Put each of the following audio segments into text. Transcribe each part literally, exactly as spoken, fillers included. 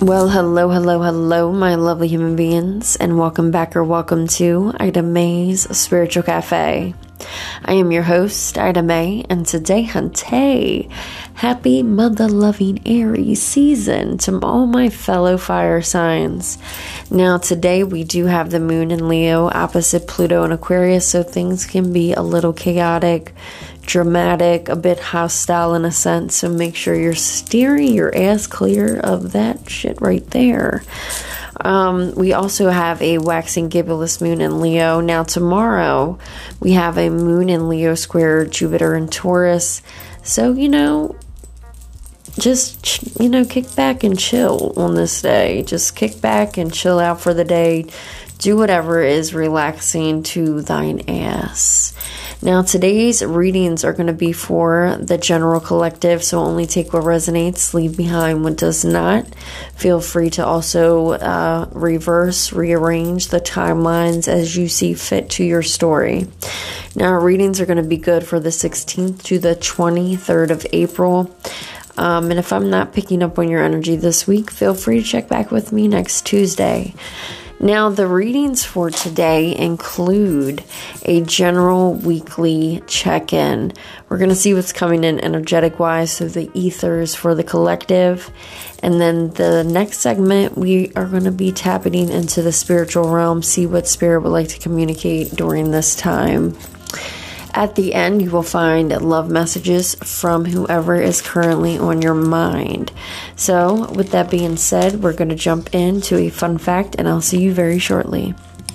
Well, hello, hello, hello, my lovely human beings, and welcome back or welcome to Ida May's Spiritual Cafe. I am your host, Ida May, and today, hunty, happy mother-loving Aries season to all my fellow fire signs. Now, today we do have the moon in Leo opposite Pluto in Aquarius, so things can be a little chaotic, dramatic, a bit hostile in a sense, so make sure you're steering your ass clear of that shit right there. Um, we also have a waxing gibbous moon in Leo. Now tomorrow we have a moon in Leo square Jupiter in Taurus. So, you know, just, you know, kick back and chill on this day. Just kick back and chill out for the day. Do whatever is relaxing to thine ass. Now, today's readings are going to be for the general collective, so only take what resonates, leave behind what does not. Feel free to also uh, reverse, rearrange the timelines as you see fit to your story. Now, readings are going to be good for the sixteenth to the twenty-third of April. Um, and if I'm not picking up on your energy this week, feel free to check back with me next Tuesday. Now, the readings for today include a general weekly check-in. We're going to see what's coming in energetic-wise, so the ethers for the collective. And then the next segment, we are going to be tapping into the spiritual realm, see what spirit would like to communicate during this time. At the end, you will find love messages from whoever is currently on your mind. So, with that being said, we're going to jump into a fun fact, and I'll see you very shortly.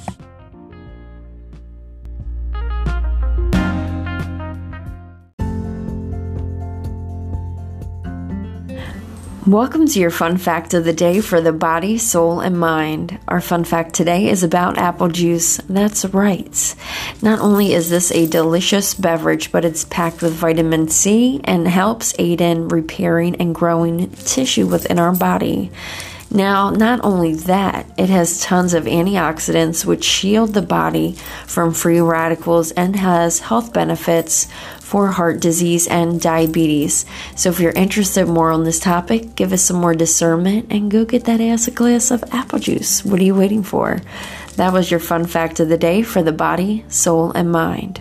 Welcome to your fun fact of the day for the body, soul, and mind. Our fun fact today is about apple juice. That's right. Not only is this a delicious beverage, but it's packed with vitamin C and helps aid in repairing and growing tissue within our body. Now, not only that, it has tons of antioxidants which shield the body from free radicals and has health benefits for heart disease and diabetes. So if you're interested more on this topic, give us some more discernment and go get that ass a glass of apple juice. What are you waiting for? That was your fun fact of the day for the body, soul, and mind.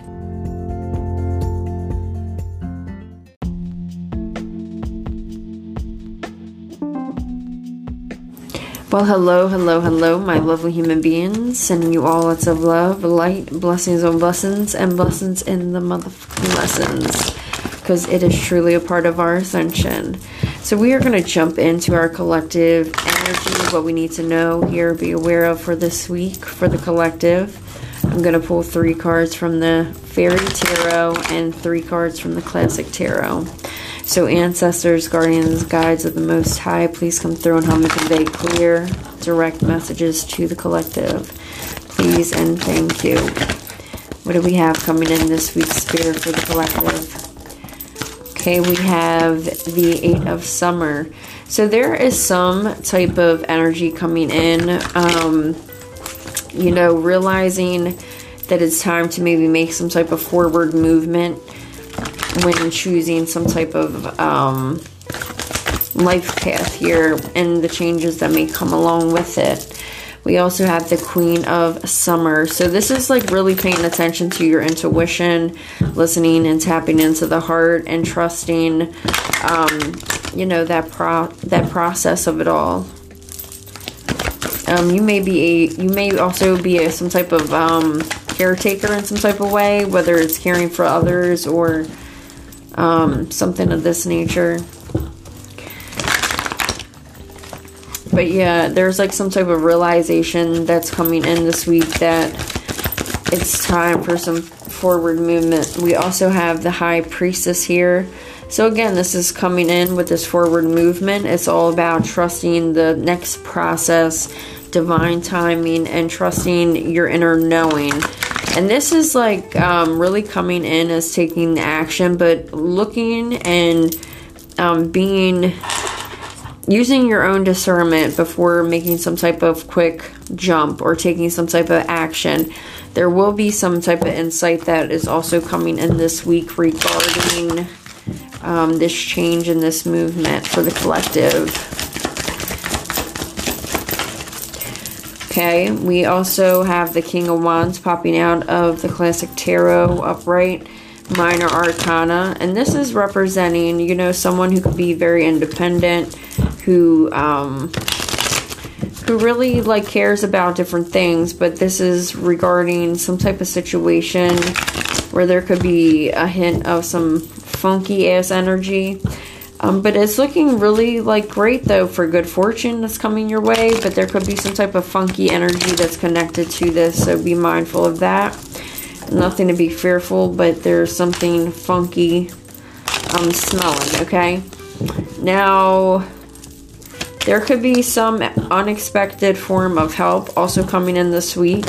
Well, hello, hello, hello, my lovely human beings. Sending you all lots of love, light, blessings on blessings, and blessings in the motherfucking lessons. Because it is truly a part of our ascension. So we are going to jump into our collective energy, what we need to know here, be aware of for this week, for the collective. I'm going to pull three cards from the Fairy Tarot and three cards from the Classic Tarot. So ancestors, guardians, guides of the Most High, please come through and help me convey clear, direct messages to the collective. Please and thank you. What do we have coming in this week's spirit for the collective? Okay, we have the Eight of Summer. So there is some type of energy coming in, um, you know, realizing that it's time to maybe make some type of forward movement when choosing some type of um, life path here and the changes that may come along with it. We also have the Queen of Summer. So this is like really paying attention to your intuition, listening and tapping into the heart and trusting, um, you know, that pro that process of it all. Um, you may be a, you may also be a, some type of um, caretaker in some type of way, whether it's caring for others or Um, something of this nature. But yeah, there's like some type of realization that's coming in this week that it's time for some forward movement. We also have the High Priestess here. So again, this is coming in with this forward movement. It's all about trusting the next process, divine timing, and trusting your inner knowing. And this is like um, really coming in as taking action, but looking and um, being, using your own discernment before making some type of quick jump or taking some type of action. There will be some type of insight that is also coming in this week regarding um, this change in this movement for the collective. Okay, we also have the King of Wands popping out of the Classic Tarot upright, Minor Arcana, and this is representing, you know, someone who could be very independent, who, um, who really, like, cares about different things, but this is regarding some type of situation where there could be a hint of some funky-ass energy. Um, but it's looking really, like, great, though, for good fortune that's coming your way. But there could be some type of funky energy that's connected to this, so be mindful of that. Nothing to be fearful, but there's something funky um, smelling, okay? Now, there could be some unexpected form of help also coming in this week.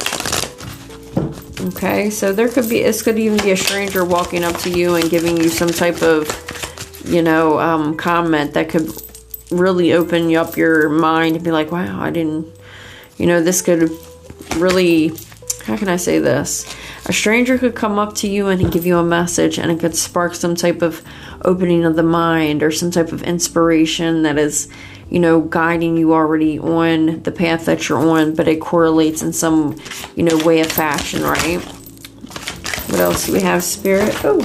Okay, so there could be, this could even be a stranger walking up to you and giving you some type of, you know, um, comment that could really open up your mind and be like, wow, I didn't, you know, this could really, how can I say this? A stranger could come up to you and give you a message, and it could spark some type of opening of the mind or some type of inspiration that is, you know, guiding you already on the path that you're on, but it correlates in some, you know, way of fashion, right? What else do we have, Spirit? Oh.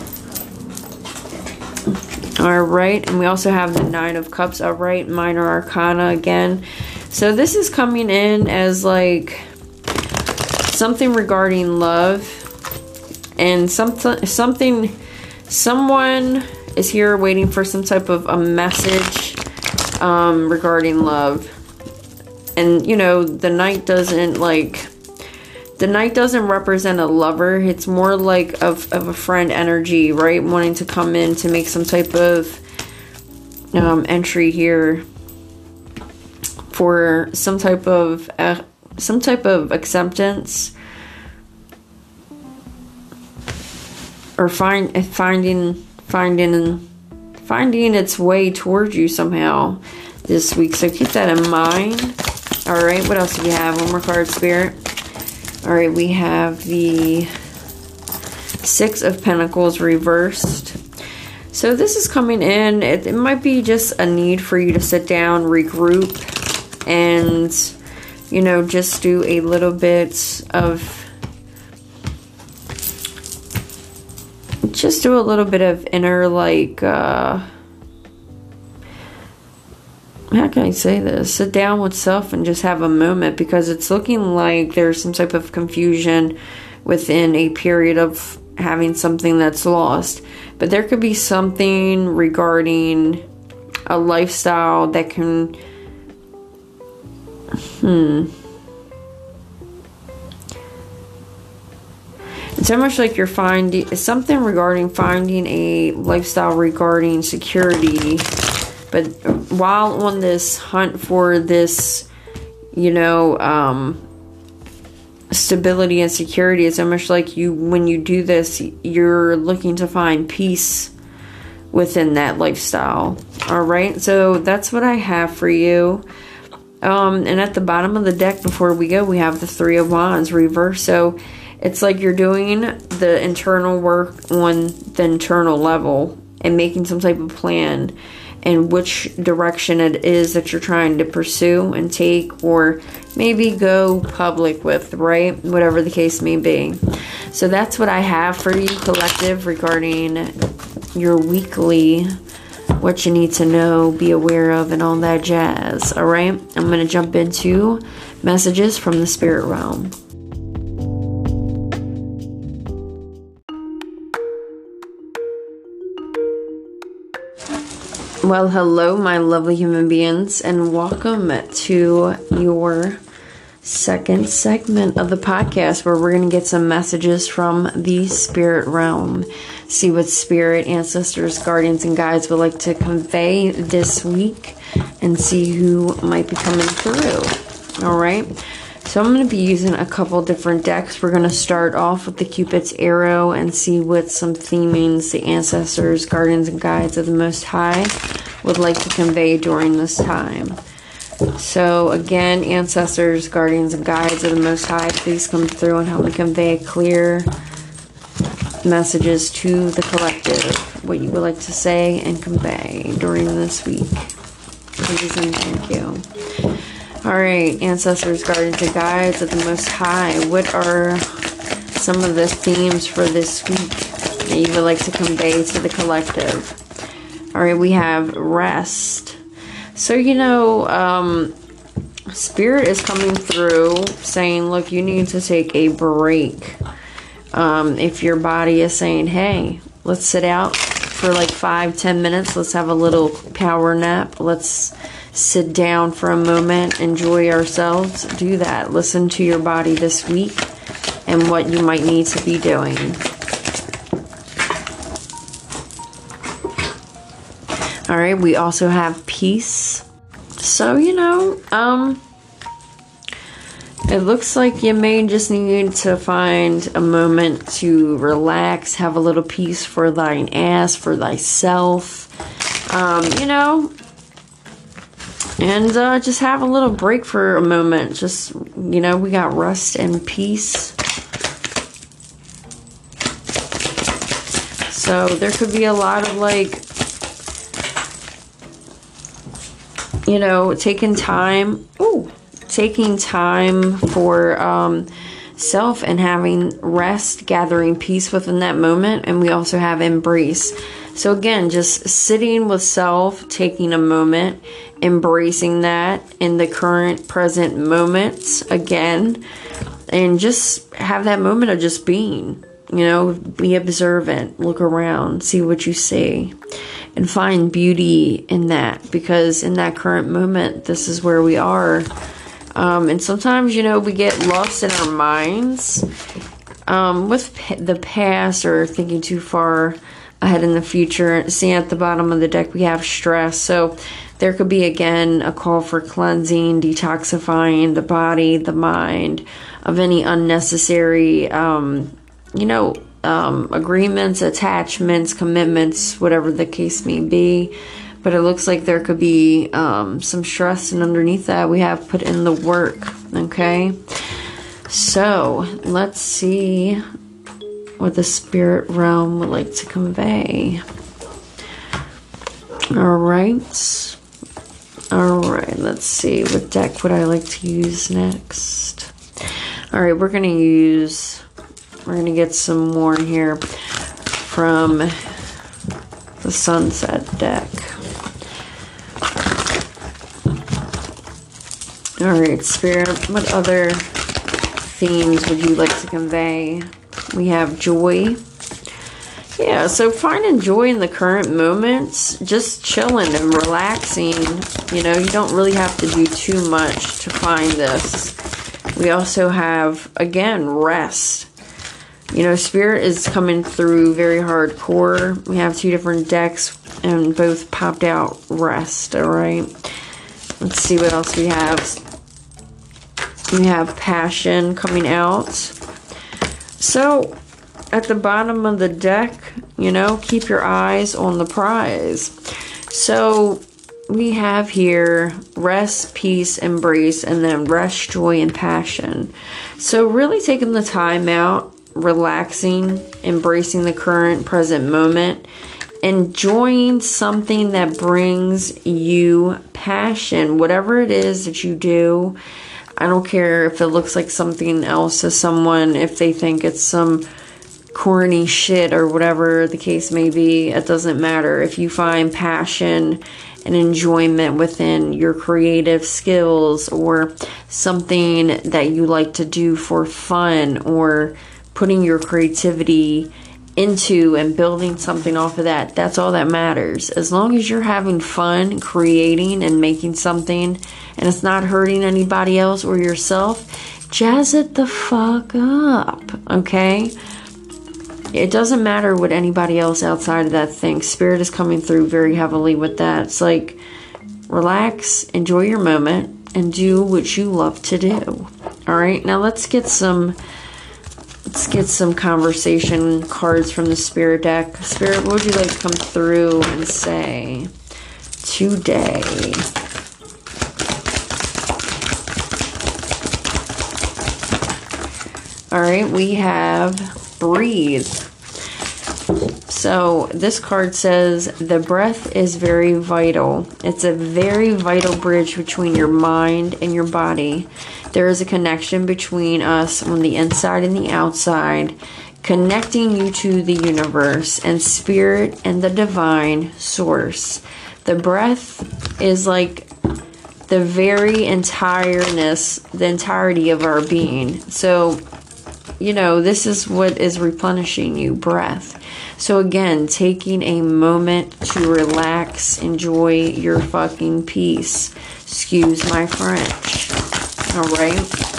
Alright, and we also have the Nine of Cups upright, Minor Arcana again. So this is coming in as like something regarding love, and something, something, someone is here waiting for some type of a message um, regarding love. And, you know, the Knight doesn't like, the Knight doesn't represent a lover. It's more like of, of a friend energy, right? Wanting to come in to make some type of um, entry here for some type of uh, some type of acceptance, or find finding finding finding its way towards you somehow this week. So keep that in mind. All right, what else do we have? One more card, Spirit. All right, we have the Six of Pentacles reversed. So this is coming in. It, it might be just a need for you to sit down, regroup, and, you know, just do a little bit of, just do a little bit of inner, like, uh, how can I say this? Sit down with self and just have a moment, because it's looking like there's some type of confusion within a period of having something that's lost. But there could be something regarding a lifestyle that can, hmm. It's almost like you're finding something regarding finding a lifestyle regarding security. But while on this hunt for this, you know, um, stability and security, it's almost like you, when you do this, you're looking to find peace within that lifestyle. All right, so that's what I have for you. Um, and at the bottom of the deck, before we go, we have the Three of Wands reversed. So it's like you're doing the internal work on the internal level and making some type of plan and which direction it is that you're trying to pursue and take, or maybe go public with, right? Whatever the case may be. So that's what I have for you, collective, regarding your weekly, what you need to know, be aware of, and all that jazz. All right, I'm going to jump into messages from the spirit realm. Well, hello, my lovely human beings, and welcome to your second segment of the podcast, where we're going to get some messages from the spirit realm. See what spirit, ancestors, guardians, and guides would like to convey this week, and see who might be coming through. All right. So I'm going to be using a couple different decks. We're going to start off with the Cupid's Arrow and see what some themings the ancestors, guardians, and guides of the Most High would like to convey during this time. So again, ancestors, guardians, and guides of the Most High, please come through and help me convey clear messages to the collective, what you would like to say and convey during this week. Please and thank you. All right, ancestors, guardians, and guides of the Most High, what are some of the themes for this week that you would like to convey to the collective? All right, we have rest. So, you know, um, Spirit is coming through saying, look, you need to take a break. Um, if your body is saying, hey, let's sit out for like five, ten minutes. Let's have a little power nap. Let's sit down for a moment, enjoy ourselves. Do that. Listen to your body this week and what you might need to be doing. All right, we also have peace. So, you know, um, it looks like you may just need to find a moment to relax, have a little peace for thine ass, for thyself, um, you know, and uh, just have a little break for a moment. Just, you know, we got rest and peace. So there could be a lot of like, you know, taking time, ooh, taking time for um, self and having rest, gathering peace within that moment. And we also have embrace. So again, just sitting with self, taking a moment, embracing that in the current present moments again, and just have that moment of just being, you know, be observant, look around, see what you see, and find beauty in that, because in that current moment, this is where we are. Um, and sometimes, you know, we get lost in our minds um, with p- the past or thinking too far ahead in the future. See, at the bottom of the deck, we have stress. So there could be, again, a call for cleansing, detoxifying the body, the mind of any unnecessary, um, you know, um, agreements, attachments, commitments, whatever the case may be. But it looks like there could be um, some stress, and underneath that, we have put in the work, okay? So let's see what the spirit realm would like to convey. All right. All right, let's see. What deck would I like to use next? All right, we're going to use, we're going to get some more here from the Sunset deck. All right, Spirit, what other themes would you like to convey? We have joy. Yeah, so finding joy in the current moments, just chilling and relaxing. You know, you don't really have to do too much to find this. We also have, again, rest. You know, Spirit is coming through very hardcore. We have two different decks and both popped out rest, all right? Let's see what else we have. We have passion coming out. So, at the bottom of the deck, you know, keep your eyes on the prize. So, we have here rest, peace, embrace, and then rest, joy, and passion. So, really taking the time out, relaxing, embracing the current present moment, enjoying something that brings you passion, whatever it is that you do. I don't care if it looks like something else to someone, if they think it's some corny shit or whatever the case may be. It doesn't matter. If you find passion and enjoyment within your creative skills or something that you like to do for fun, or putting your creativity into and building something off of that, that's all that matters. As long as you're having fun creating and making something and it's not hurting anybody else or yourself, jazz it the fuck up, okay? It doesn't matter what anybody else outside of that thinks. Spirit is coming through very heavily with that. It's like, relax, enjoy your moment, and do what you love to do. All right, now let's get some Let's get some conversation cards from the Spirit deck. Spirit, what would you like to come through and say today? All right, we have breathe. So this card says the breath is very vital. It's a very vital bridge between your mind and your body. There is a connection between us on the inside and the outside, connecting you to the universe and spirit and the divine source. The breath is like the very entireness, the entirety of our being. So, you know, this is what is replenishing you, breath. So again, taking a moment to relax, enjoy your fucking peace. Excuse my French. All right.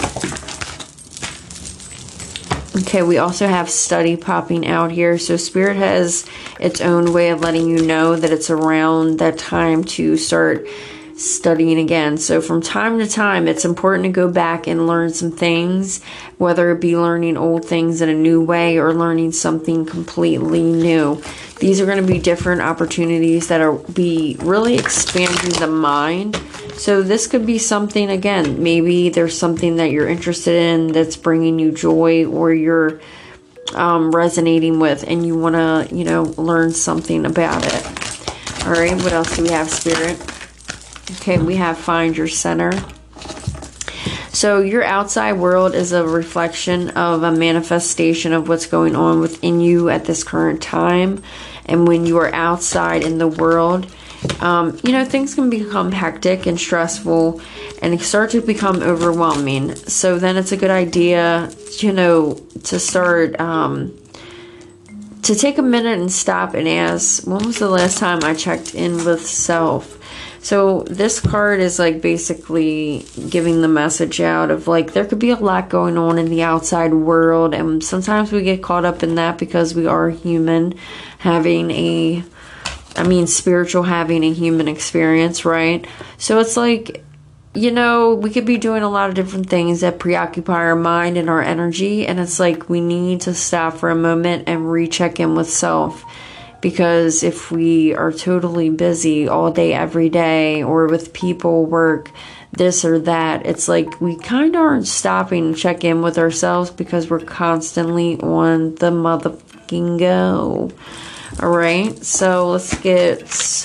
Okay, we also have study popping out here. So Spirit has its own way of letting you know that it's around that time to start studying again. So from time to time, it's important to go back and learn some things, whether it be learning old things in a new way or learning something completely new. These are going to be different opportunities that are be really expanding the mind. So this could be something, again, maybe there's something that you're interested in that's bringing you joy, or you're um, resonating with and you want to, you know, learn something about it. All right, what else do we have, Spirit? Okay, we have find your center. So your outside world is a reflection of a manifestation of what's going on within you at this current time. And when you are outside in the world, um, you know, things can become hectic and stressful and start to become overwhelming. So then it's a good idea, you know, to start, um, to take a minute and stop and ask, when was the last time I checked in with self? So this card is like basically giving the message out of like, there could be a lot going on in the outside world. And sometimes we get caught up in that because we are human having a, I mean, spiritual having a human experience, right? So it's like, you know, we could be doing a lot of different things that preoccupy our mind and our energy. And it's like, we need to stop for a moment and recheck in with self. Because if we are totally busy all day, every day, or with people, work, this or that, it's like we kind of aren't stopping to check in with ourselves because we're constantly on the motherfucking go. All right, so let's get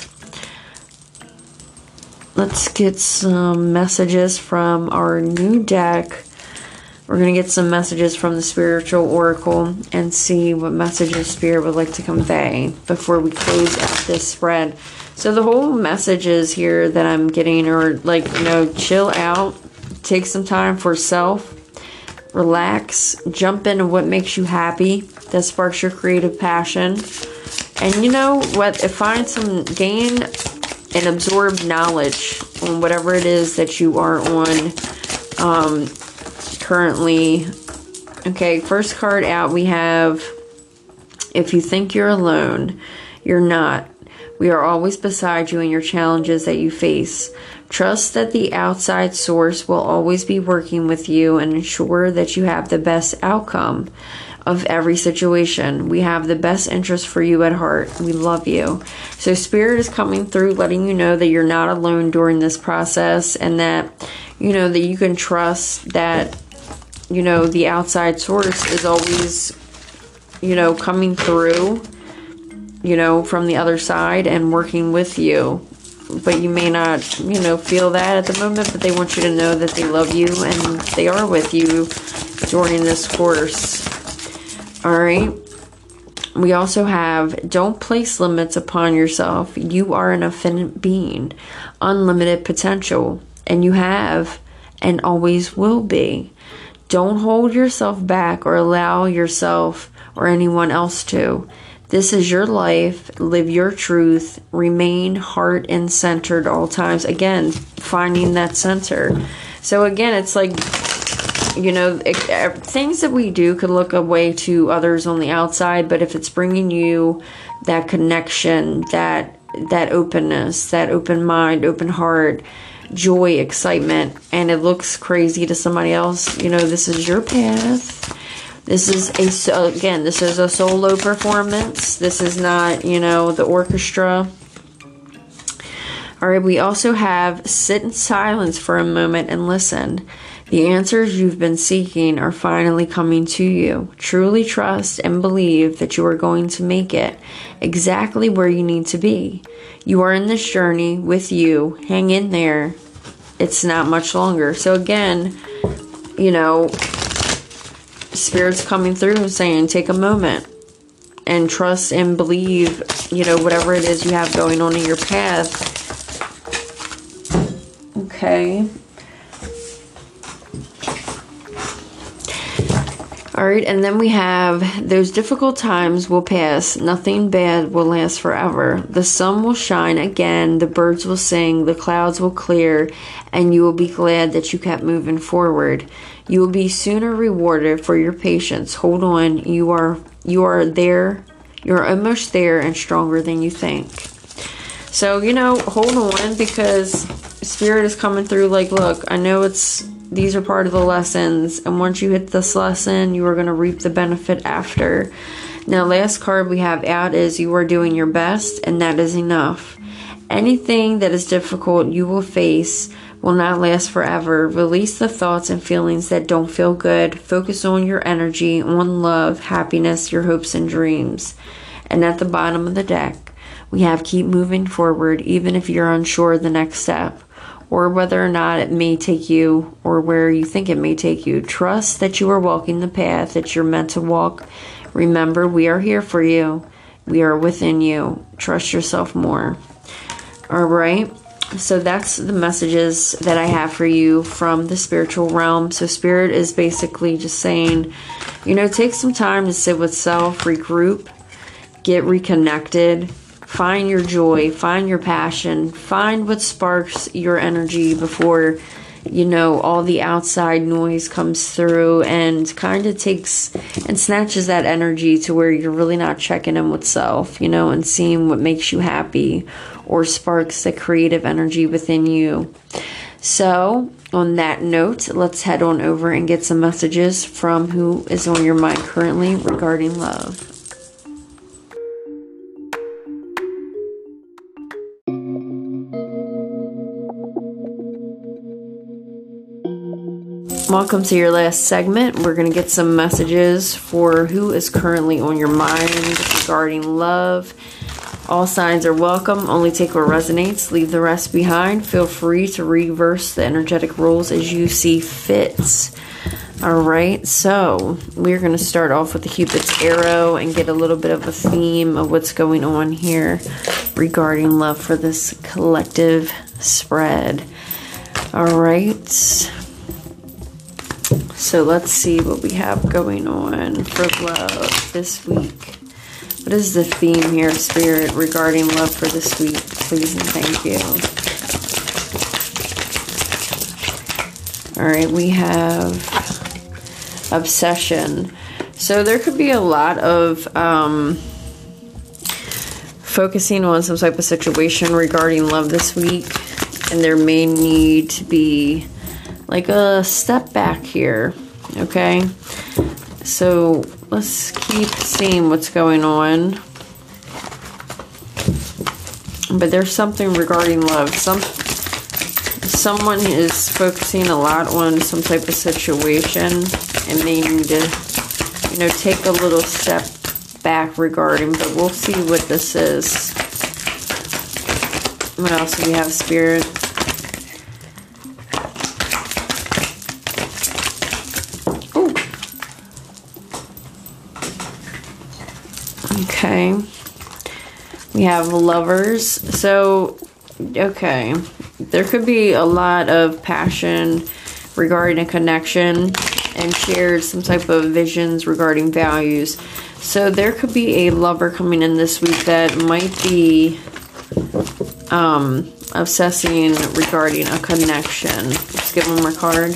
let's get some messages from our new deck. We're going to get some messages from the Spiritual Oracle and see what messages Spirit would like to convey before we close out this spread. So the whole messages here that I'm getting are like, you know, chill out, take some time for self, relax, jump into what makes you happy, that sparks your creative passion. And you know what, find some, gain and absorb knowledge on whatever it is that you are on um, currently. Okay, first card out we have, if you think you're alone, you're not. We are always beside you in your challenges that you face. Trust that the outside source will always be working with you and ensure that you have the best outcome of every situation. We have the best interest for you at heart. We love you. So Spirit is coming through, letting you know that you're not alone during this process, and that, you know, that you can trust that, you know, the outside source is always, you know, coming through, you know, from the other side and working with you. But you may not, you know, feel that at the moment, but they want you to know that they love you and they are with you during this course. All right. We also have, don't place limits upon yourself. You are an infinite being, unlimited potential, and you have and always will be. Don't hold yourself back or allow yourself or anyone else to. This is your life. Live your truth. Remain heart and centered all times. Again, finding that center. So again, it's like, you know, it, uh, things that we do could look away to others on the outside, but if it's bringing you that connection, that that openness, that open mind, open heart, joy, excitement, and it looks crazy to somebody else, you know, this is your path. This is a, so again, this is a solo performance. This is not, you know, the orchestra. All right, we also have sit in silence for a moment and listen. The answers you've been seeking are finally coming to you. Truly trust and believe that you are going to make it exactly where you need to be. You are in this journey with you. Hang in there. It's not much longer. So again, you know, Spirit's coming through and saying, take a moment and trust and believe, you know, whatever it is you have going on in your path. Okay. All right, and then we have, those difficult times will pass. Nothing bad will last forever. The sun will shine again. The birds will sing. The clouds will clear. And you will be glad that you kept moving forward. You will be sooner rewarded for your patience. Hold on. You are, you are there. You're almost there and stronger than you think. So, you know, hold on, because Spirit is coming through like, look, I know it's, these are part of the lessons, and once you hit this lesson, you are going to reap the benefit after. Now, last card we have out is you are doing your best, and that is enough. Anything that is difficult you will face will not last forever. Release the thoughts and feelings that don't feel good. Focus on your energy, on love, happiness, your hopes and dreams. And at the bottom of the deck, we have keep moving forward, even if you're unsure of the next step, or whether or not it may take you, or where you think it may take you. Trust that you are walking the path that you're meant to walk. Remember, we are here for you. We are within you. Trust yourself more. All right. So that's the messages that I have for you from the spiritual realm. So Spirit is basically just saying, you know, take some time to sit with self, regroup, get reconnected. Find your joy, find your passion, find what sparks your energy before, you know, all the outside noise comes through and kind of takes and snatches that energy to where you're really not checking in with self, you know, and seeing what makes you happy or sparks the creative energy within you. So, on that note, let's head on over and get some messages from who is on your mind currently regarding love. Welcome to your last segment. We're going to get some messages for who is currently on your mind regarding love. All signs are welcome. Only take what resonates. Leave the rest behind. Feel free to reverse the energetic rules as you see fit. All right, so we're going to start off with the Cupid's arrow and get a little bit of a theme of what's going on here regarding love for this collective spread. All right. So let's see what we have going on for love this week. What is the theme here, Spirit, regarding love for this week? Please and thank you. All right, we have obsession. So there could be a lot of um, focusing on some type of situation regarding love this week. And there may need to be like a step back here, okay? So let's keep seeing what's going on. But there's something regarding love. Some someone is focusing a lot on some type of situation and they need to, you know, take a little step back regarding, but we'll see what this is. What else do we have, Spirit? Okay, we have lovers. So, okay, there could be a lot of passion regarding a connection and shared some type of visions regarding values. So there could be a lover coming in this week that might be um, obsessing regarding a connection. Let's get one more card.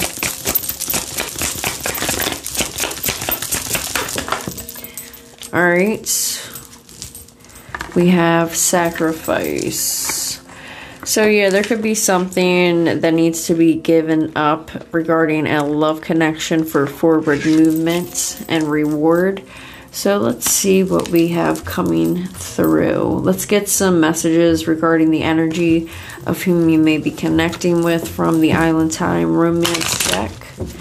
All right. We have sacrifice. So yeah, there could be something that needs to be given up regarding a love connection for forward movement and reward. So let's see what we have coming through. Let's get some messages regarding the energy of whom you may be connecting with from the Island Time Romance deck.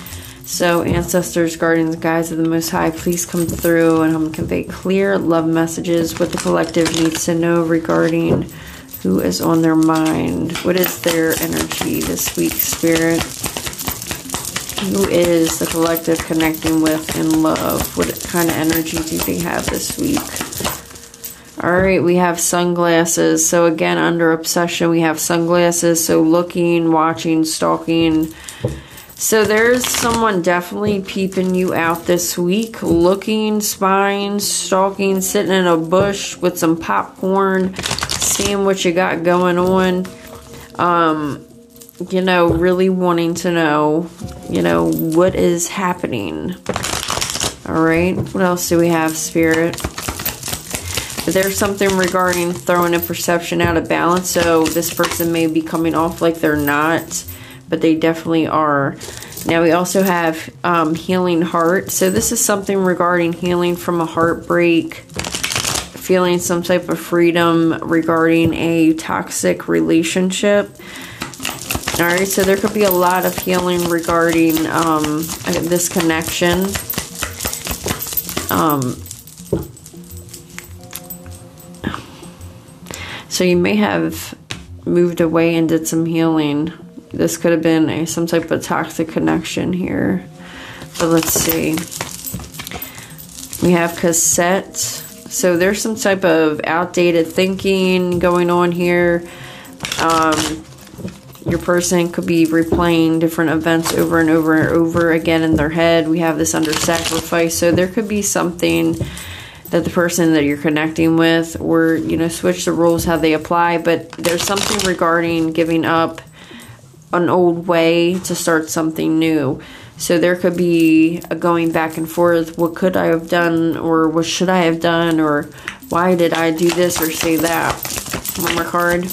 So ancestors, guardians, guides of the Most High, please come through and um, convey clear love messages, what the collective needs to know regarding who is on their mind. What is their energy this week, Spirit? Who is the collective connecting with in love? What kind of energy do they have this week? Alright, we have sunglasses. So again, under obsession, we have sunglasses. So looking, watching, stalking. So there's someone definitely peeping you out this week. Looking, spying, stalking, sitting in a bush with some popcorn, seeing what you got going on. Um, you know, really wanting to know, you know, what is happening. Alright, what else do we have, Spirit? There's something regarding throwing a perception out of balance. So this person may be coming off like they're not, but they definitely are. Now we also have um, healing heart. So this is something regarding healing from a heartbreak, feeling some type of freedom regarding a toxic relationship. Alright, so there could be a lot of healing regarding um, this connection. Um... So you may have moved away and did some healing. This could have been a, some type of toxic connection here. But let's see. We have cassette. So there's some type of outdated thinking going on here. Um, your person could be replaying different events over and over and over again in their head. We have this under sacrifice. So there could be something that the person that you're connecting with, or, you know, switch the rules how they apply, but there's something regarding giving up an old way to start something new. So there could be a going back and forth. What could I have done, or what should I have done, or why did I do this or say that? One more card.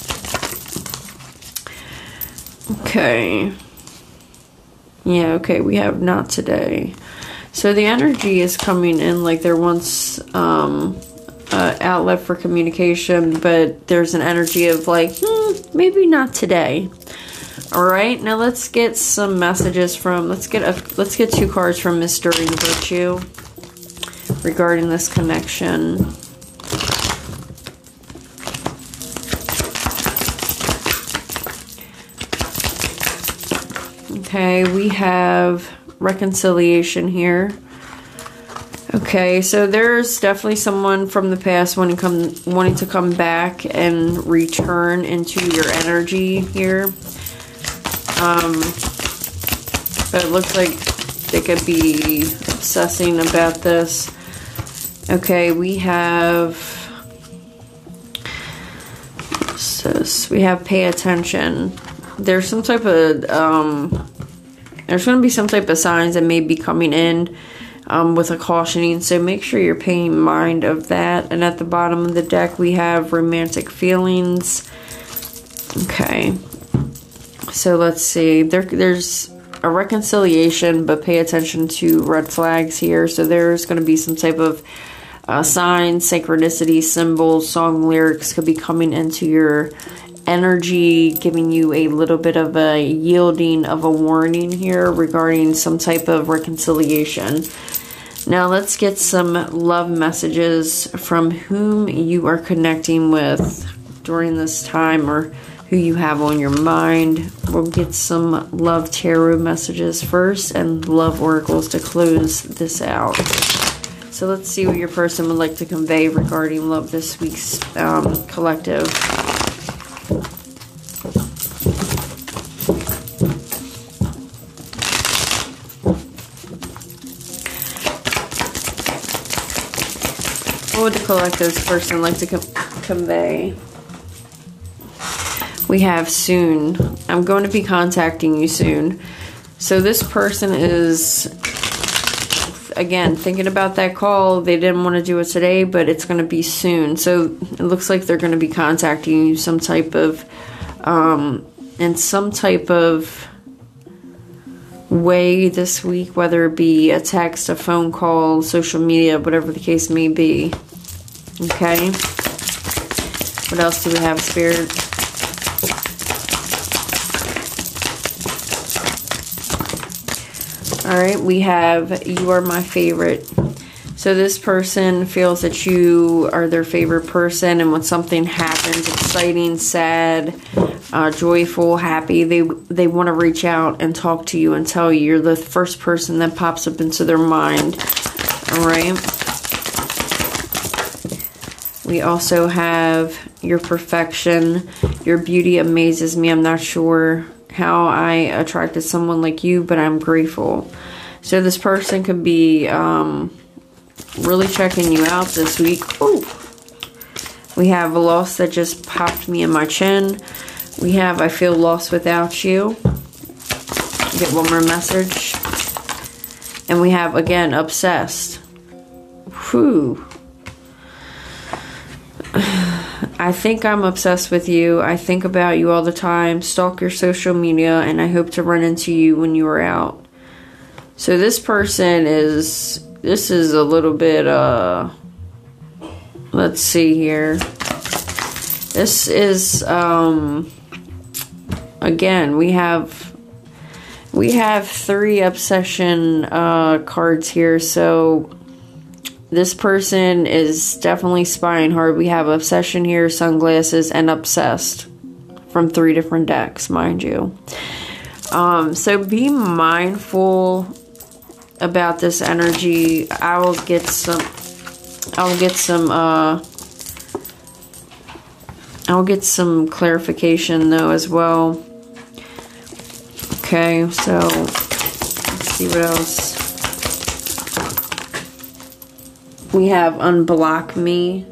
Okay. Yeah, okay, we have not today. So the energy is coming in like there wants um, uh, outlet for communication, but there's an energy of like, hmm, maybe not today. All right, now let's get some messages from. Let's get a. Let's get two cards from Mystery and Virtue regarding this connection. Okay, we have reconciliation here. Okay, so there's definitely someone from the past wanting come wanting to come back and return into your energy here. Um, but it looks like they could be obsessing about this. Okay, we have what's this? We have pay attention. There's some type of um There's going to be some type of signs that may be coming in um, with a cautioning. So make sure you're paying mind of that. And at the bottom of the deck, we have romantic feelings. Okay. So let's see. There, there's a reconciliation, but pay attention to red flags here. So there's going to be some type of uh, signs, synchronicity, symbols, song lyrics could be coming into your energy, giving you a little bit of a yielding of a warning here regarding some type of reconciliation. Now let's get some love messages from whom you are connecting with during this time, or who you have on your mind. We'll get some love tarot messages first and love oracles to close this out. So let's see what your person would like to convey regarding love this week's um, collective. What would the collective's person like to com convey? We have soon. I'm going to be contacting you soon. So this person is, again, thinking about that call. They didn't want to do it today, but it's going to be soon. So it looks like they're going to be contacting you some type of, um, in some type of way this week, whether it be a text, a phone call, social media, whatever the case may be. Okay. What else do we have, Spirit? All right, we have you are my favorite. So this person feels that you are their favorite person, and when something happens, exciting, sad, uh, joyful, happy, they they want to reach out and talk to you and tell you. You're the first person that pops up into their mind. All right. We also have your perfection. Your beauty amazes me. I'm not sure how I attracted someone like you, but I'm grateful. So this person could be um, really checking you out this week. Ooh. We have a loss that just popped me in my chin. We have I feel lost without you. Get one more message. And we have, again, obsessed. Whew. I think I'm obsessed with you. I think about you all the time. Stalk your social media, and I hope to run into you when you are out. So this person is, this is a little bit, uh, let's see here. This is, um, again, we have, we have three obsession, uh, cards here. So this person is definitely spying hard. We have obsession here, sunglasses, and obsessed from three different decks, mind you. Um, so be mindful about this energy. I will get some, I'll get some, uh, I'll get some clarification though as well. Okay, so let's see what else. We have unblock me.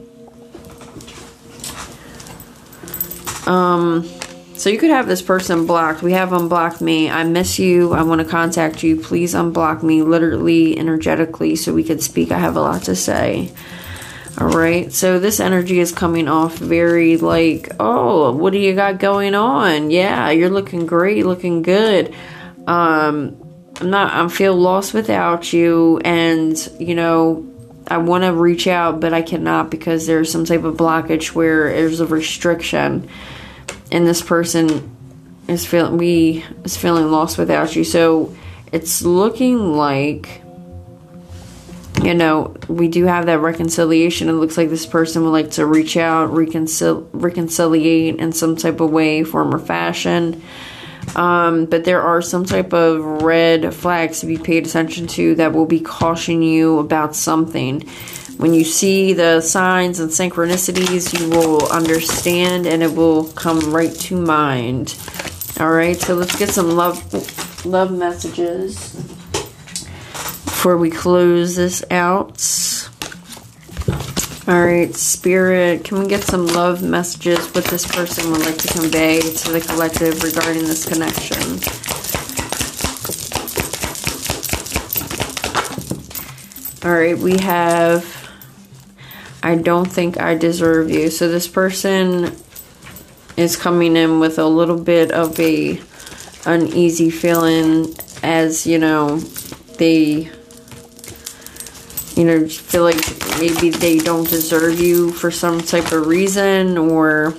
Um, so you could have this person blocked. We have unblocked me. I miss you. I want to contact you. Please unblock me, literally, energetically, so we could speak. I have a lot to say. All right. So this energy is coming off very like, oh, what do you got going on? Yeah, you're looking great, looking good. Um, I'm not, I feel lost without you. And, you know, I want to reach out, but I cannot because there's some type of blockage where there's a restriction, and this person is feeling we is feeling lost without you. So it's looking like, you know, we do have that reconciliation. It looks like this person would like to reach out, reconcil reconciliate in some type of way, form, or fashion. Um, but there are some type of red flags to be paid attention to that will be cautioning you about something. When you see the signs and synchronicities, you will understand and it will come right to mind. All right, so let's get some love, love messages before we close this out. Alright, Spirit, can we get some love messages what this person would like to convey to the collective regarding this connection? Alright, we have, I don't think I deserve you. So this person is coming in with a little bit of a uneasy feeling as, you know, they... you know, feel like maybe they don't deserve you for some type of reason, or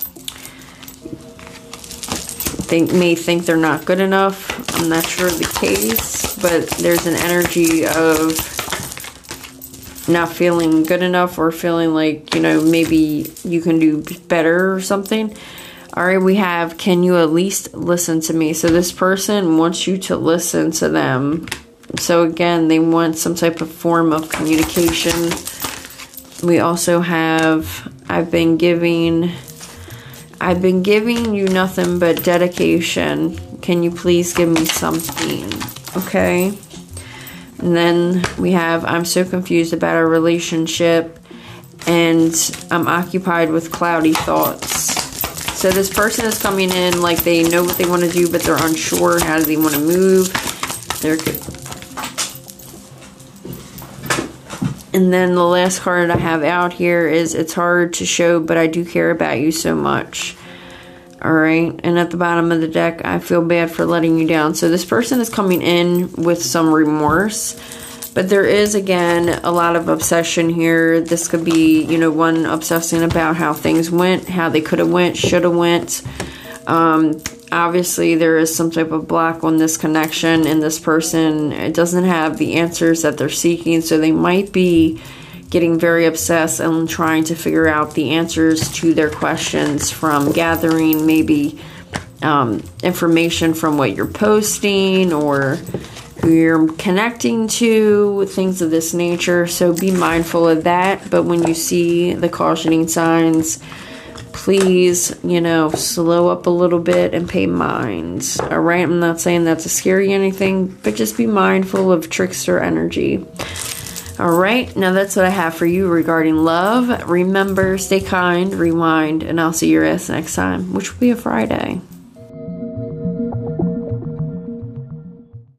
they may think they're not good enough. I'm not sure of the case, but there's an energy of not feeling good enough or feeling like, you know, maybe you can do better or something. All right, we have, can you at least listen to me? So this person wants you to listen to them. So again, they want some type of form of communication. We also have, I've been giving, I've been giving you nothing but dedication. Can you please give me something? Okay. And then we have, I'm so confused about our relationship and I'm occupied with cloudy thoughts. So this person is coming in like they know what they want to do, but they're unsure. How do they want to move? They're And then the last card I have out here is, it's hard to show, but I do care about you so much. Alright, and at the bottom of the deck, I feel bad for letting you down. So this person is coming in with some remorse, but there is, again, a lot of obsession here. This could be, you know, one obsessing about how things went, how they could have went, should have went. Um, obviously there is some type of block on this connection, and this person, it doesn't have the answers that they're seeking, so they might be getting very obsessed and trying to figure out the answers to their questions from gathering maybe um, information from what you're posting or who you're connecting to, things of this nature. So be mindful of that. But when you see the cautioning signs, please, you know, slow up a little bit and pay mind. All right, I'm not saying that to scare you anything, but just be mindful of trickster energy. All right, now that's what I have for you regarding love. Remember, stay kind, rewind, and I'll see your ass next time, which will be a Friday.